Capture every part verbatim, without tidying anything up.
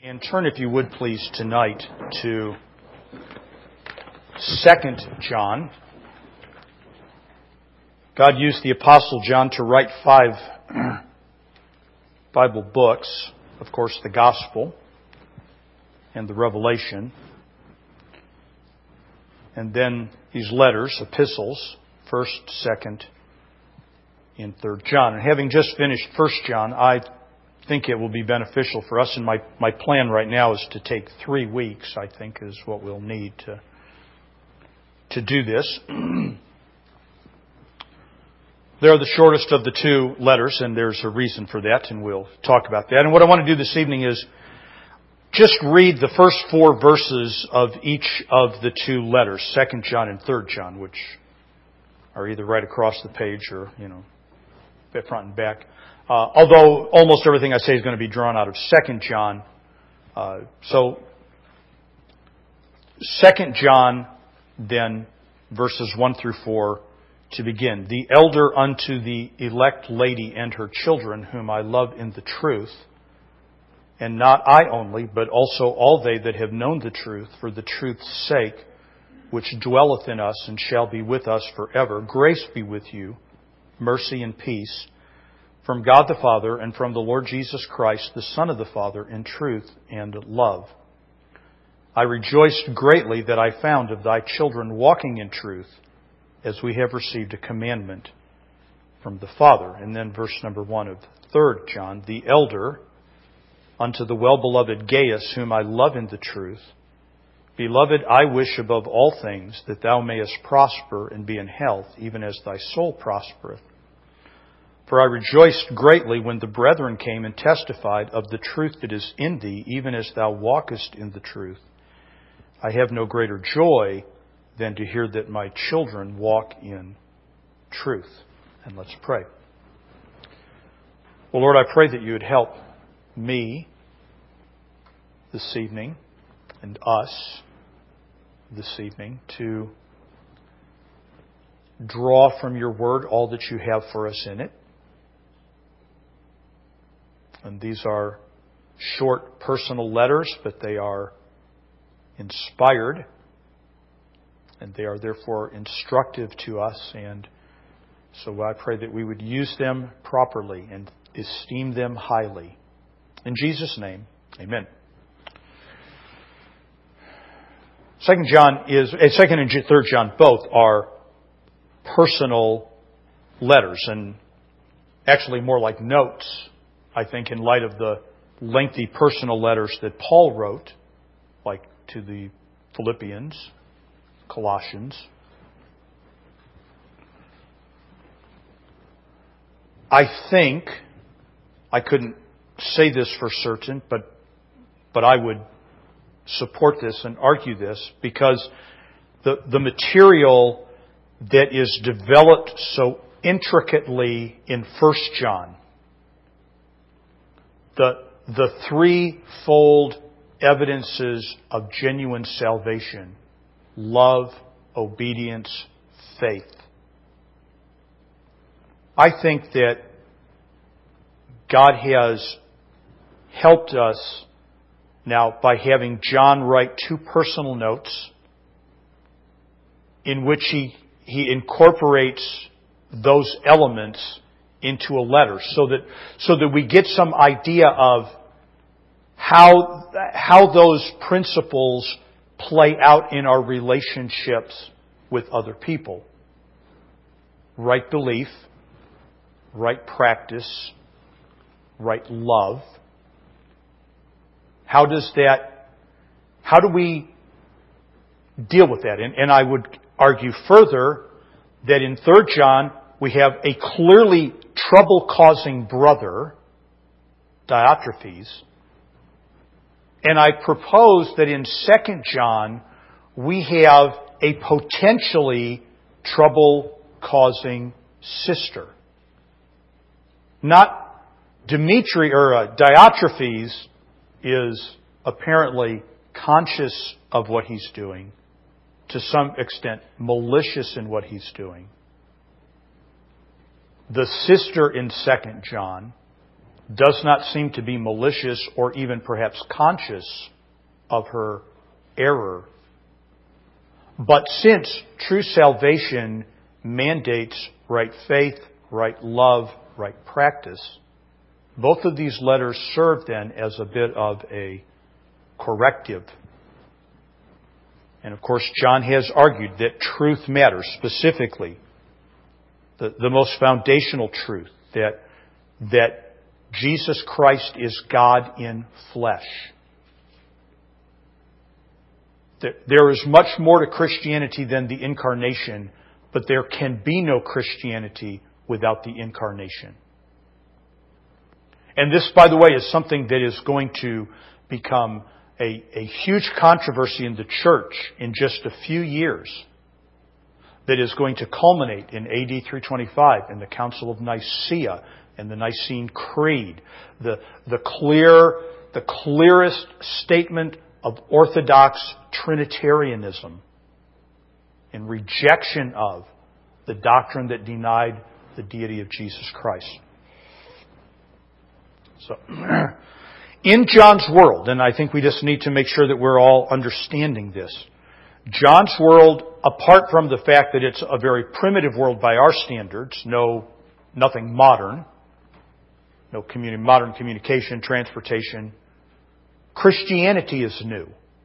And turn, if you would please, tonight to Second John. God used the Apostle John to write five Bible books. Of course, the Gospel and the Revelation. And then these letters, epistles, First, Second, and Third John. And having just finished First John, I think it will be beneficial for us, and my, my plan right now is to take three weeks, I think, is what we'll need to, to do this. They're the shortest of the two letters, and there's a reason for that, and we'll talk about that. And what I want to do this evening is just read the first four verses of each of the two letters, Second John and Third John, which are either right across the page or, you know, front and back. Uh, although almost everything I say is going to be drawn out of Second John. Uh, so, Second John, then, verses one through four, to begin. The elder unto the elect lady and her children, whom I love in the truth, and not I only, but also all they that have known the truth, for the truth's sake, which dwelleth in us and shall be with us forever. Grace be with you, mercy and peace, from God the Father and from the Lord Jesus Christ, the Son of the Father, in truth and love. I rejoiced greatly that I found of thy children walking in truth, as we have received a commandment from the Father. And then verse number one of Third John, the elder unto the well-beloved Gaius, whom I love in the truth. Beloved, I wish above all things that thou mayest prosper and be in health, even as thy soul prospereth. For I rejoiced greatly when the brethren came and testified of the truth that is in thee, even as thou walkest in the truth. I have no greater joy than to hear that my children walk in truth. And let's pray. Well, Lord, I pray that you would help me this evening and us this evening to draw from your word all that you have for us in it. And these are short personal letters, but they are inspired, and they are therefore instructive to us. And so I pray that we would use them properly and esteem them highly. In Jesus' name, amen. Second John is, Second and Third John both are personal letters, and actually more like notes, I think, in light of the lengthy personal letters that Paul wrote, like to the Philippians, Colossians. I think, I couldn't say this for certain, but but I would support this and argue this, because the the material that is developed so intricately in First John, the the threefold evidences of genuine salvation: love, obedience, faith. I think that God has helped us now by having John write two personal notes in which he, he incorporates those elements into a letter, so that so that we get some idea of how how those principles play out in our relationships with other people. Right belief, right practice, right love. How does that, how do we deal with that? And, and I would argue further that in Third John we have a clearly trouble-causing brother, Diotrephes. And I propose that in Second John we have a potentially trouble-causing sister. Not Dimitri or uh, Diotrephes is apparently conscious of what he's doing, to some extent malicious in what he's doing. The sister in Second John, does not seem to be malicious or even perhaps conscious of her error. But since true salvation mandates right faith, right love, right practice, both of these letters serve then as a bit of a corrective. And of course, John has argued that truth matters, specifically the, the most foundational truth, that, that Jesus Christ is God in flesh. There is much more to Christianity than the incarnation, but there can be no Christianity without the incarnation. And this, by the way, is something that is going to become a, a huge controversy in the church in just a few years, that is going to culminate in A D three twenty-five in the Council of Nicaea and the Nicene Creed, the, the clear, the clearest statement of Orthodox Trinitarianism in rejection of the doctrine that denied the deity of Jesus Christ. So, in John's world, and I think we just need to make sure that we're all understanding this, John's world, apart from the fact that it's a very primitive world by our standards, no, nothing modern, no communi- modern communication, transportation, Christianity is new.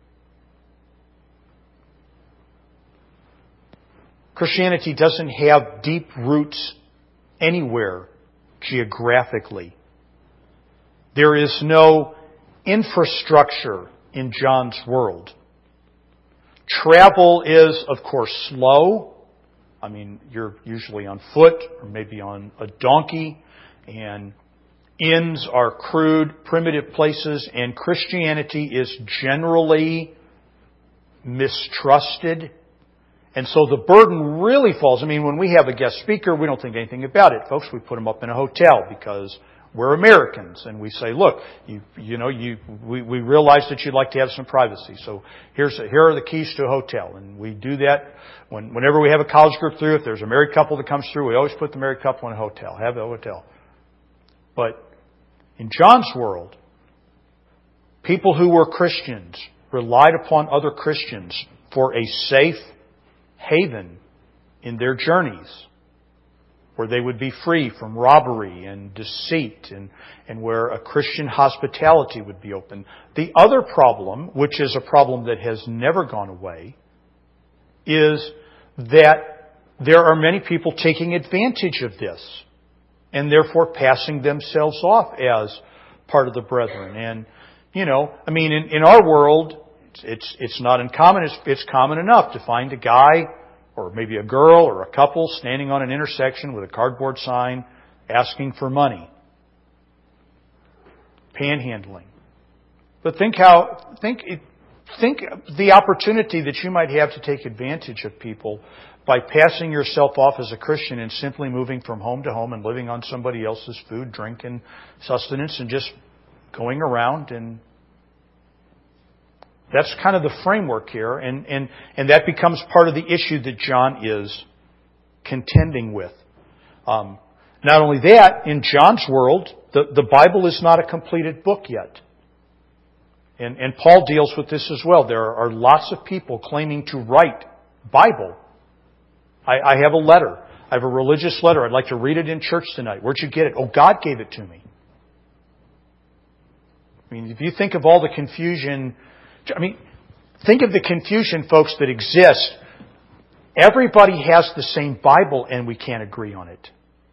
Christianity doesn't have deep roots anywhere geographically. There is no infrastructure in John's world. Travel is, of course, slow. I mean, you're usually on foot or maybe on a donkey, and inns are crude, primitive places, and Christianity is generally mistrusted. And so the burden really falls. I mean, when we have a guest speaker, we don't think anything about it. Folks, we put them up in a hotel because we're Americans. And we say, look, you you know, you we, we realize that you'd like to have some privacy. So here's here are the keys to a hotel. And we do that when, whenever we have a college group through. If there's a married couple that comes through, we always put the married couple in a hotel. Have a hotel. But in John's world, people who were Christians relied upon other Christians for a safe haven in their journeys, where they would be free from robbery and deceit, and, and where a Christian hospitality would be open. The other problem, which is a problem that has never gone away, is that there are many people taking advantage of this and therefore passing themselves off as part of the brethren. And, you know, I mean, in, in our world, It's it's not uncommon. It's, it's common enough to find a guy or maybe a girl or a couple standing on an intersection with a cardboard sign asking for money. Panhandling. But think how think think the opportunity that you might have to take advantage of people by passing yourself off as a Christian and simply moving from home to home and living on somebody else's food, drink, and sustenance, and just going around. And that's kind of the framework here, and, and, and that becomes part of the issue that John is contending with. Um, not only that, in John's world, the, the Bible is not a completed book yet. And, and Paul deals with this as well. There are lots of people claiming to write Bible. I, I have a letter. I have a religious letter. I'd like to read it in church tonight. Where'd you get it? Oh, God gave it to me. I mean, if you think of all the confusion... I mean, think of the confusion, folks, that exists. Everybody has the same Bible and we can't agree on it.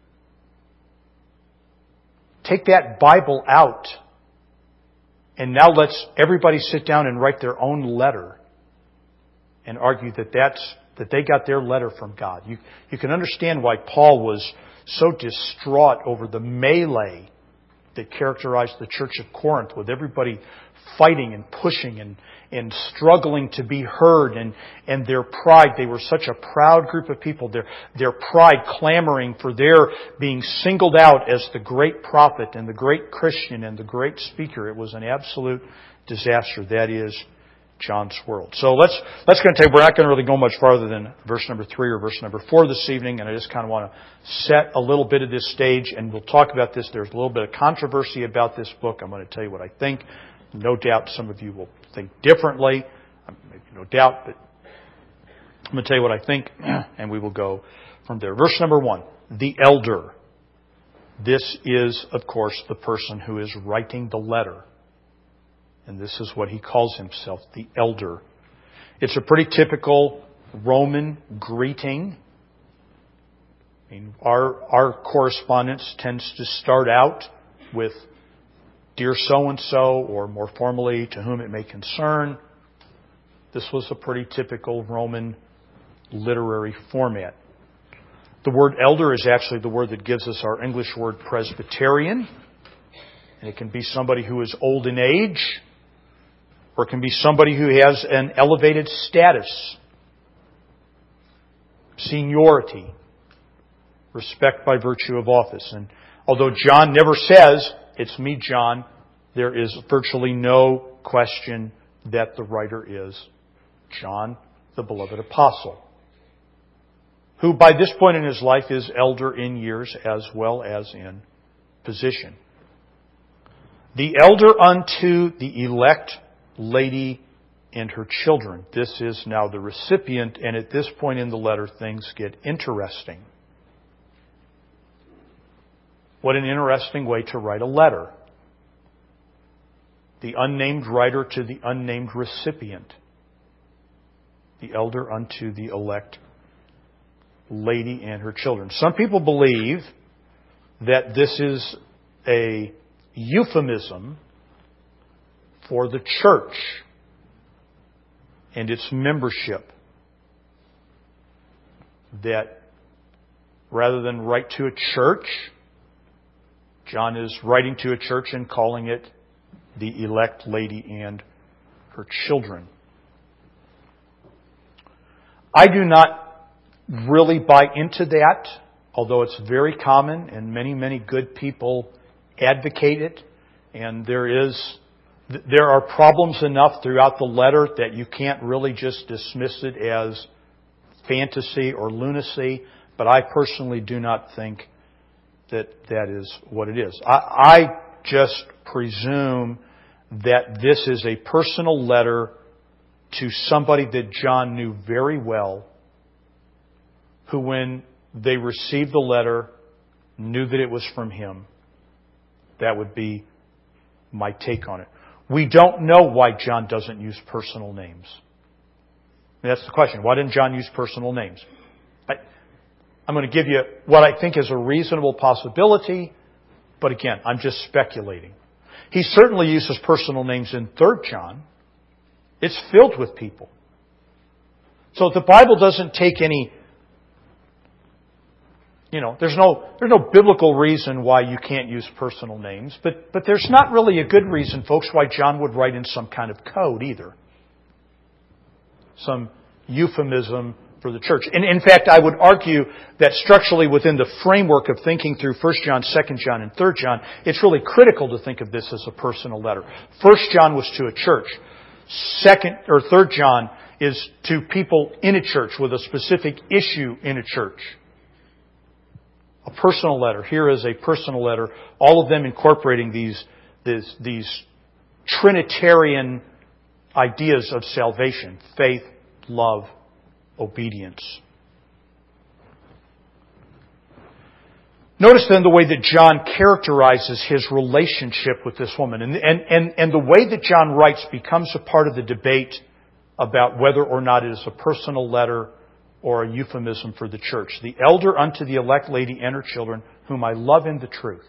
Take that Bible out and now let's everybody sit down and write their own letter and argue that that's, that they got their letter from God. You, you can understand why Paul was so distraught over the melee that characterized the church of Corinth, with everybody fighting and pushing and, and struggling to be heard, and, and their pride. They were such a proud group of people. Their, their pride clamoring for their being singled out as the great prophet and the great Christian and the great speaker. It was an absolute disaster. That is John's world. So let's let's going to take. We're not going to really go much farther than verse number three or verse number four this evening, and I just kind of want to set a little bit of this stage, and we'll talk about this. There's a little bit of controversy about this book. I'm going to tell you what I think. No doubt, some of you will think differently. Maybe no doubt, but I'm going to tell you what I think, and we will go from there. Verse number one: the elder. This is, of course, the person who is writing the letter. And this is what he calls himself, the elder. It's a pretty typical Roman greeting. I mean, our, our correspondence tends to start out with "Dear so-and-so," or more formally, "To whom it may concern." This was a pretty typical Roman literary format. The word elder is actually the word that gives us our English word Presbyterian. And it can be somebody who is old in age, or it can be somebody who has an elevated status, seniority, respect by virtue of office. And although John never says, "It's me, John," there is virtually no question that the writer is John, the beloved apostle, who by this point in his life is elder in years as well as in position. The elder unto the elect lady and her children. This is now the recipient, and at this point in the letter, things get interesting. What an interesting way to write a letter. The unnamed writer to the unnamed recipient. The elder unto the elect lady and her children. Some people believe that this is a euphemism for the church and its membership. That rather than write to a church, John is writing to a church and calling it the elect lady and her children. I do not really buy into that, although it's very common and many, many good people advocate it. And there is, there are problems enough throughout the letter that you can't really just dismiss it as fantasy or lunacy. But I personally do not think that that is what it is. I, I just presume that this is a personal letter to somebody that John knew very well, who when they received the letter knew that it was from him. That would be my take on it. We don't know why John doesn't use personal names. That's the question. Why didn't John use personal names? I, I'm going to give you what I think is a reasonable possibility, but again, I'm just speculating. He certainly uses personal names in Third John. It's filled with people. So the Bible doesn't take any, you know, there's no there's no biblical reason why you can't use personal names, but but there's not really a good reason, folks, why John would write in some kind of code either. Some euphemism for the church. And in fact, I would argue that structurally within the framework of thinking through First John, Second John, and Third John, it's really critical to think of this as a personal letter. First John was to a church. Second or Third John is to people in a church with a specific issue in a church. A personal letter. Here is a personal letter. All of them incorporating these, these, these Trinitarian ideas of salvation. Faith, love, obedience. Notice then the way that John characterizes his relationship with this woman. And, and, and, and the way that John writes becomes a part of the debate about whether or not it is a personal letter or a euphemism for the church. The elder unto the elect lady and her children, whom I love in the truth.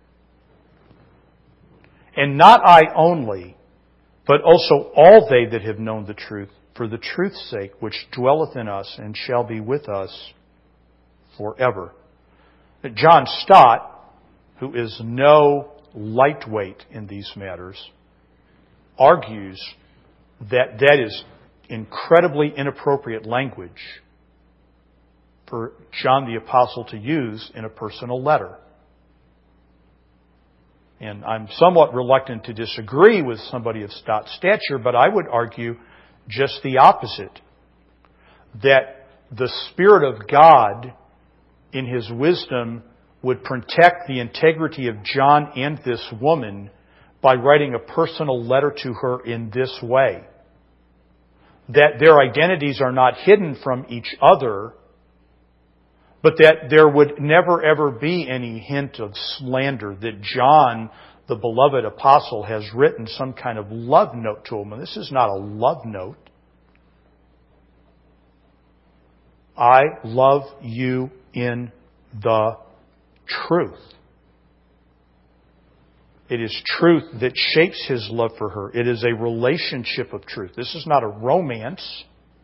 And not I only, but also all they that have known the truth, for the truth's sake, which dwelleth in us and shall be with us forever. John Stott, who is no lightweight in these matters, argues that that is incredibly inappropriate language for John the Apostle to use in a personal letter. And I'm somewhat reluctant to disagree with somebody of Stott's stature, but I would argue just the opposite. That the Spirit of God, in His wisdom, would protect the integrity of John and this woman by writing a personal letter to her in this way. That their identities are not hidden from each other, but that there would never ever be any hint of slander, that John, the beloved apostle, has written some kind of love note to him. And this is not a love note. I love you in the truth. It is truth that shapes his love for her. It is a relationship of truth. This is not a romance.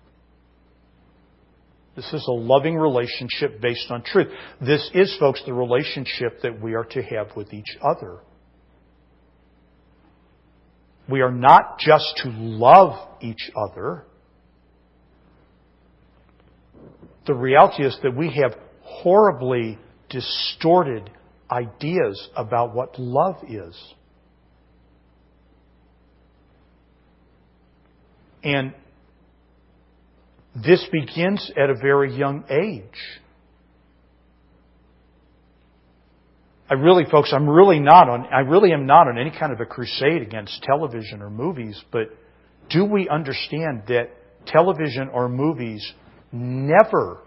This is a loving relationship based on truth. This is, folks, the relationship that we are to have with each other. We are not just to love each other. The reality is that we have horribly distorted ideas about what love is. And this begins at a very young age. I really, folks, I'm really not on, I really am not on any kind of a crusade against television or movies, but do we understand that television or movies never,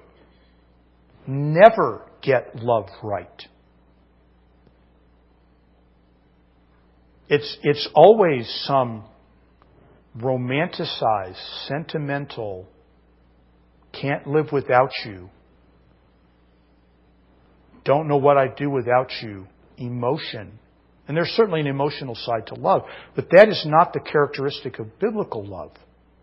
never get love right? It's, it's always some romanticized, sentimental, can't live without you, don't know what I'd do without you emotion. And there's certainly an emotional side to love, but that is not the characteristic of biblical love.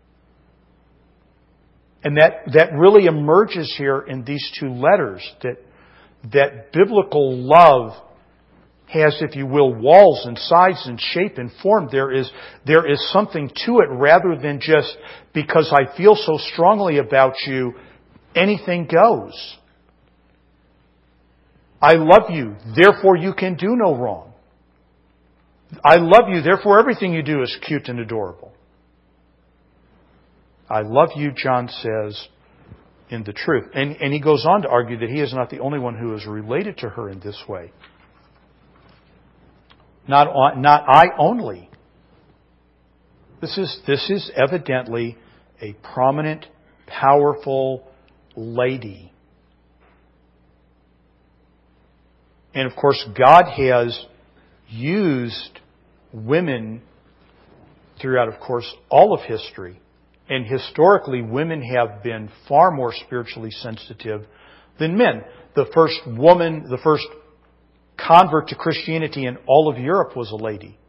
And that, that really emerges here in these two letters, that, that biblical love has, if you will, walls and size and shape and form. There is, there is something to it rather than just because I feel so strongly about you, anything goes. I love you, therefore you can do no wrong. I love you, therefore everything you do is cute and adorable. I love you, John says, in the truth. And, and he goes on to argue that he is not the only one who is related to her in this way. Not, not I only. This is, this is evidently a prominent, powerful lady. And of course, God has used women throughout, of course, all of history. And historically, women have been far more spiritually sensitive than men. The first woman, the first convert to Christianity in all of Europe was a lady.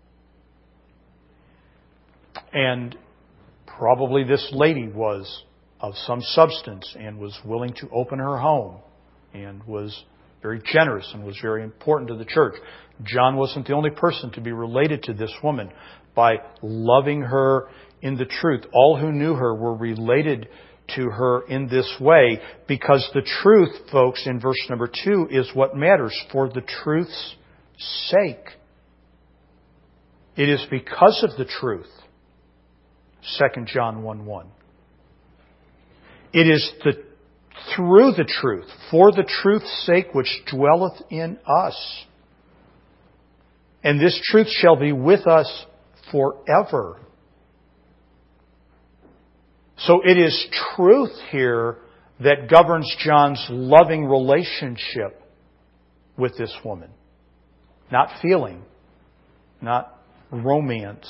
And probably this lady was of some substance and was willing to open her home and was very generous and was very important to the church. John wasn't the only person to be related to this woman by loving her in the truth. All who knew her were related to her in this way because the truth, folks, in verse number two is what matters. For the truth's sake. It is because of the truth. Second John one one. It is the through the truth, for the truth's sake which dwelleth in us. And this truth shall be with us forever. So it is truth here that governs John's loving relationship with this woman. Not feeling, not romance,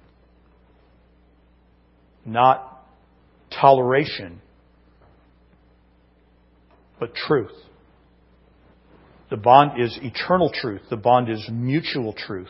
not toleration, but truth. The bond is eternal truth. The bond is mutual truth.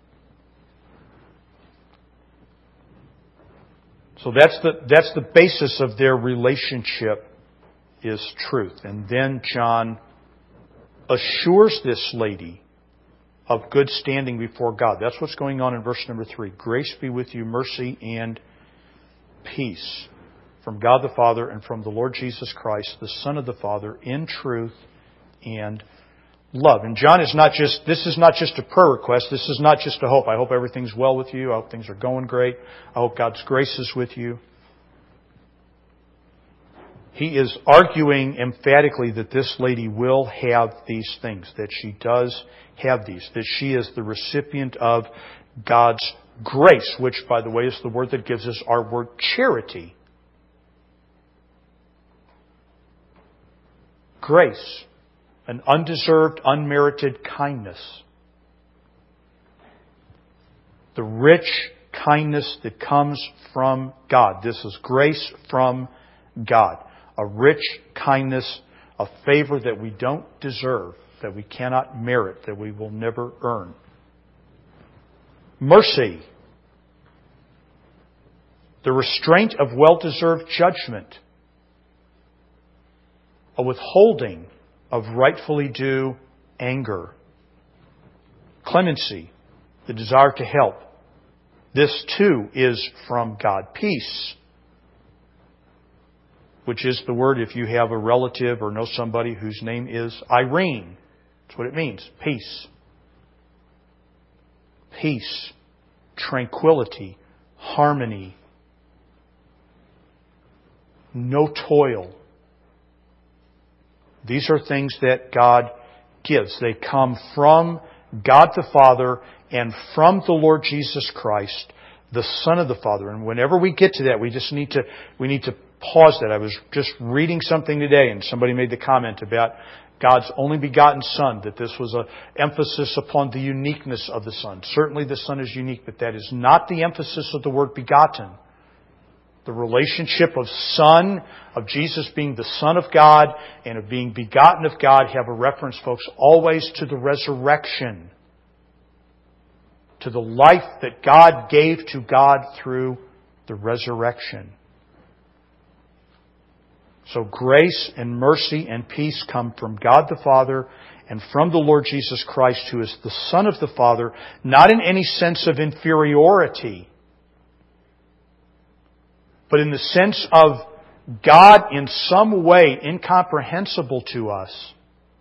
So that's the, that's the basis of their relationship, is truth. And then John assures this lady of good standing before God. That's what's going on in verse number three. Grace be with you, mercy and peace from God the Father and from the Lord Jesus Christ, the Son of the Father, in truth and love. And John is not just, this is not just a prayer request. This is not just a hope. I hope everything's well with you. I hope things are going great. I hope God's grace is with you. He is arguing emphatically that this lady will have these things, that she does have these, that she is the recipient of God's grace, which, by the way, is the word that gives us our word charity. Grace, an undeserved, unmerited kindness. The rich kindness that comes from God. This is grace from God. A rich kindness, a favor that we don't deserve, that we cannot merit, that we will never earn. Mercy, the restraint of well-deserved judgment, a withholding of rightfully due anger. Clemency, the desire to help. This too is from God. Peace, which is the word if you have a relative or know somebody whose name is Irene. That's what it means. Peace. Peace, tranquility, harmony, no toil. These are things that God gives. They come from God the Father and from the Lord Jesus Christ, the Son of the Father. And whenever we get to that, we just need to we need to pause that. I was just reading something today, and somebody made the comment about God's only begotten Son, that this was an emphasis upon the uniqueness of the Son. Certainly the Son is unique, but that is not the emphasis of the word begotten. The relationship of Son, of Jesus being the Son of God, and of being begotten of God have a reference, folks, always to the resurrection. To the life that God gave to God through the resurrection. So grace and mercy and peace come from God the Father and from the Lord Jesus Christ, who is the Son of the Father, not in any sense of inferiority, but in the sense of God in some way incomprehensible to us.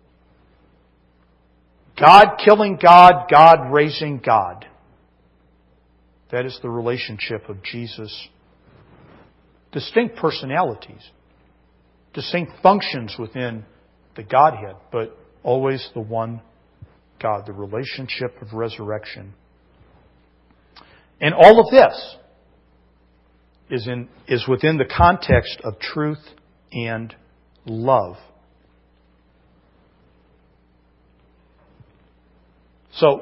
God killing God, God raising God. That is the relationship of Jesus. Distinct personalities. Distinct functions within the Godhead, but always the one God, the relationship of resurrection. And all of this is in is within the context of truth and love. So,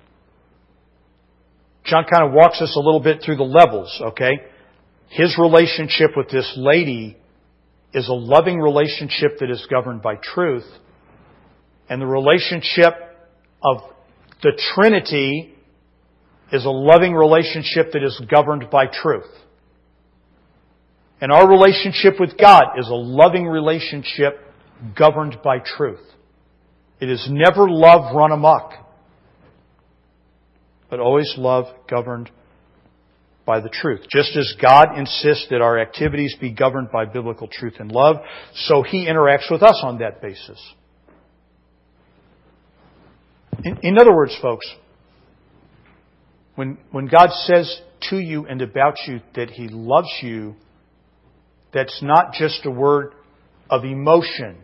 John kind of walks us a little bit through the levels, okay? His relationship with this lady is a loving relationship that is governed by truth. And the relationship of the Trinity is a loving relationship that is governed by truth. And our relationship with God is a loving relationship governed by truth. It is never love run amok, but always love governed by the truth. Just as God insists that our activities be governed by biblical truth and love, so He interacts with us on that basis. In, in other words, folks, when, when God says to you and about you that He loves you, that's not just a word of emotion.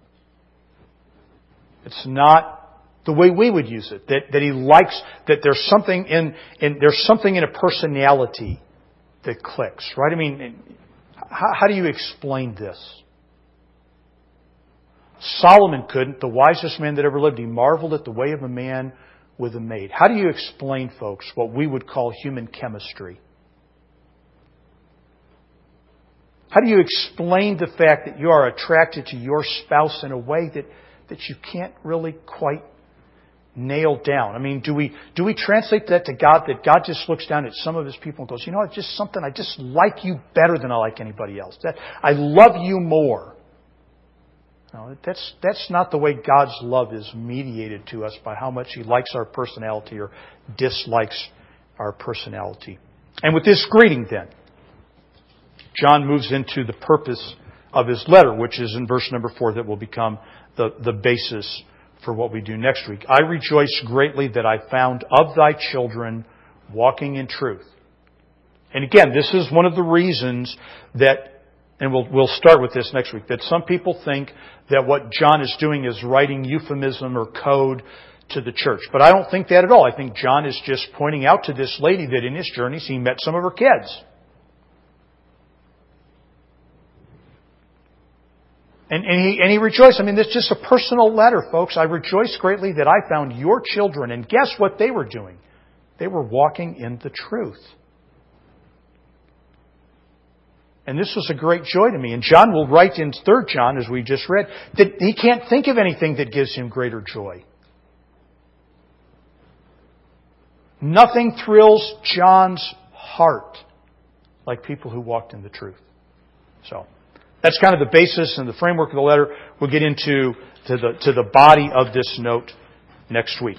It's not the way we would use it. That, that He likes, that there's something in, in there's something in a personality that clicks, right? I mean, how, how do you explain this? Solomon couldn't. The wisest man that ever lived, he marveled at the way of a man with a maid. How do you explain, folks, what we would call human chemistry? How do you explain the fact that you are attracted to your spouse in a way that, that you can't really quite nail down? I mean, do we do we translate that to God, that God just looks down at some of His people and goes, you know, it's just something, I just like you better than I like anybody else. That I love you more. No, that's that's not the way God's love is mediated to us by how much He likes our personality or dislikes our personality. And with this greeting then, John moves into the purpose of his letter, which is in verse number four that will become the, the basis for what we do next week. I rejoice greatly that I found of thy children walking in truth. And again, this is one of the reasons that, and we'll, we'll start with this next week, that some people think that what John is doing is writing euphemism or code to the church. But I don't think that at all. I think John is just pointing out to this lady that in his journeys he met some of her kids. And, and, he, and he rejoiced. I mean, it's just a personal letter, folks. I rejoice greatly that I found your children. And guess what they were doing? They were walking in the truth. And this was a great joy to me. And John will write in Third John, as we just read, that he can't think of anything that gives him greater joy. Nothing thrills John's heart like people who walked in the truth. So that's kind of the basis and the framework of the letter. We'll get into to the to the body of this note next week.